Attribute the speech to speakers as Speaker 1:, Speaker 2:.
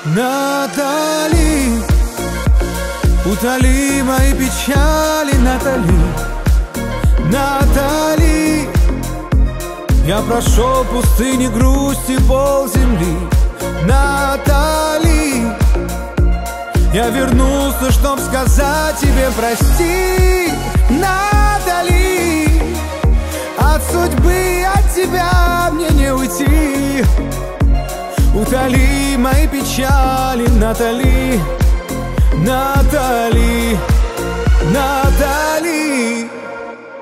Speaker 1: Натали, утоли мои печали, Натали, Натали. Я прошел пустыни грусти полземли, Натали. Я вернулся, чтоб сказать тебе прости, Натали. От судьбы, от тебя мне не уйти. Утоли мои печали, Натали, Натали, Натали.